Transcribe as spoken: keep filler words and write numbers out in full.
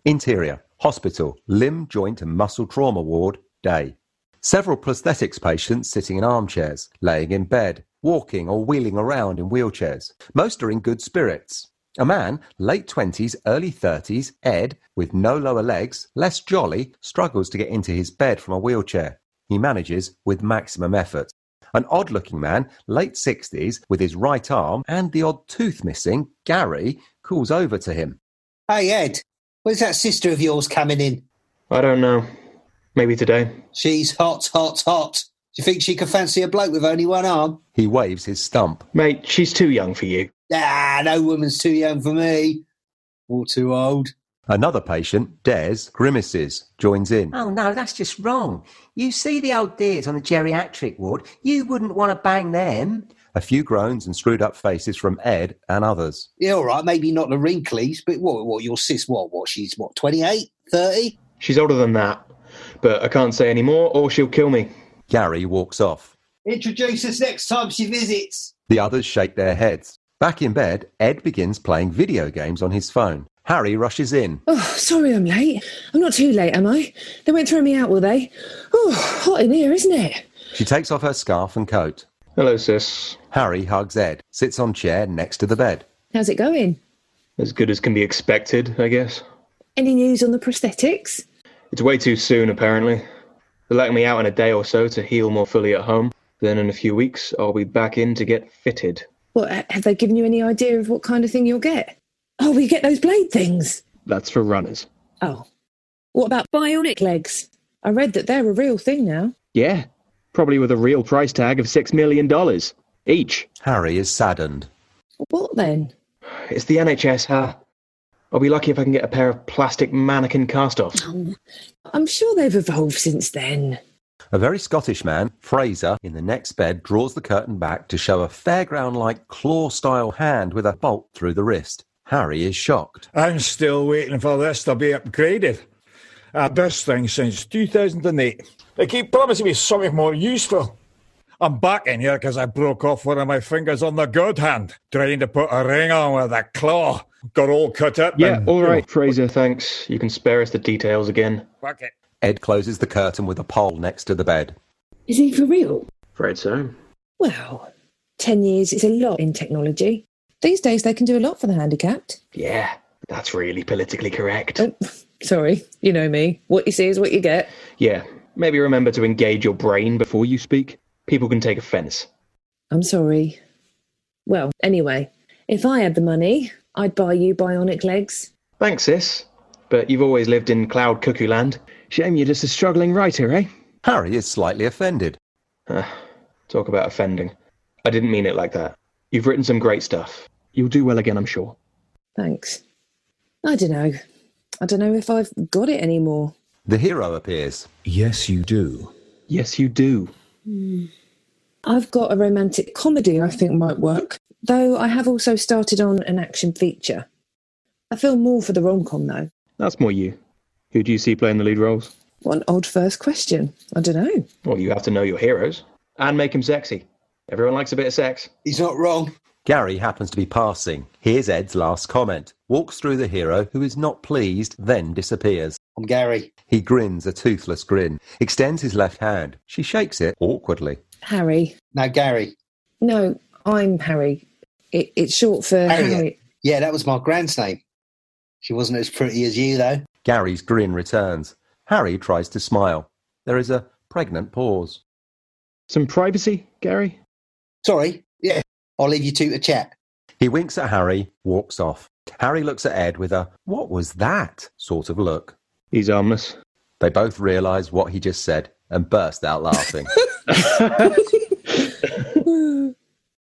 Interior, hospital, limb, joint and muscle trauma ward, day. Several prosthetics patients sitting in armchairs, laying in bed, walking or wheeling around in wheelchairs. Most are in good spirits. A man, late twenties, early thirties, Ed, with no lower legs, less jolly, struggles to get into his bed from a wheelchair. He manages with maximum effort. An odd-looking man, late sixties, with his right arm and the odd tooth missing, Gary, calls over to him. Hey, Ed, where's that sister of yours coming in? I don't know. Maybe today. She's hot, hot, hot. Do you think she could fancy a bloke with only one arm? He waves his stump. Mate, she's too young for you. Ah, no woman's too young for me. Or too old. Another patient, Des, grimaces, joins in. Oh, no, that's just wrong. You see the old dears on the geriatric ward, you wouldn't want to bang them. A few groans and screwed-up faces from Ed and others. Yeah, all right, maybe not the wrinklies, but what, what, your sis, what, what, she's, what, twenty-eight, thirty? She's older than that, but I can't say any more or she'll kill me. Gary walks off. Introduce us next time she visits. The others shake their heads. Back in bed, Ed begins playing video games on his phone. Harry rushes in. Oh, sorry I'm late. I'm not too late, am I? They won't throw me out, will they? Oh, hot in here, isn't it? She takes off her scarf and coat. Hello, sis. Harry hugs Ed, sits on chair next to the bed. How's it going? As good as can be expected, I guess. Any news on the prosthetics? It's way too soon, apparently. They're letting me out in a day or so to heal more fully at home. Then in a few weeks, I'll be back in to get fitted. What, have they given you any idea of what kind of thing you'll get? Oh, we get those blade things. That's for runners. Oh. What about bionic legs? I read that they're a real thing now. Yeah. Probably with a real price tag of six million dollars each. Harry is saddened. What then? It's the N H S, huh? I'll be lucky if I can get a pair of plastic mannequin cast-offs. Um, I'm sure they've evolved since then. A very Scottish man, Fraser, in the next bed, draws the curtain back to show a fairground-like claw-style hand with a bolt through the wrist. Harry is shocked. I'm still waiting for this to be upgraded. I've had this thing since two thousand eight. They keep promising me something more useful. I'm back in here because I broke off one of my fingers on the good hand, trying to put a ring on with a claw. Got all cut up. Yeah, and, all right, Fraser, thanks. You can spare us the details again. Fuck it. Ed closes the curtain with a pole next to the bed. Is he for real? Afraid so. Well, ten years is a lot in technology. These days they can do a lot for the handicapped. Yeah, that's really politically correct. Oh, sorry, you know me. What you see is what you get. Yeah, maybe remember to engage your brain before you speak. People can take offence. I'm sorry. Well, anyway, if I had the money, I'd buy you bionic legs. Thanks, sis. But you've always lived in cloud cuckoo land. Shame you're just a struggling writer, eh? Harry is slightly offended. Uh, talk about offending. I didn't mean it like that. You've written some great stuff. You'll do well again, I'm sure. Thanks. I don't know. I don't know if I've got it anymore. The hero appears. Yes, you do. Yes, you do. Hmm. I've got a romantic comedy I think might work, though I have also started on an action feature. I feel more for the rom-com, though. That's more you. Who do you see playing the lead roles? What an odd first question. I don't know. Well, you have to know your heroes. And make him sexy. Everyone likes a bit of sex. He's not wrong. Gary happens to be passing. Here's Ed's last comment. Walks through the hero, who is not pleased, then disappears. I'm Gary. He grins a toothless grin, extends his left hand. She shakes it awkwardly. Harry. No, Gary. No, I'm Harry. It, it's short for Harriet. Harry. Yeah, that was my grand's name. She wasn't as pretty as you, though. Gary's grin returns. Harry tries to smile. There is a pregnant pause. Some privacy, Gary? Sorry. Yeah, I'll leave you two to chat. He winks at Harry, walks off. Harry looks at Ed with a, what was that sort of look. He's harmless. They both realise what he just said and burst out laughing.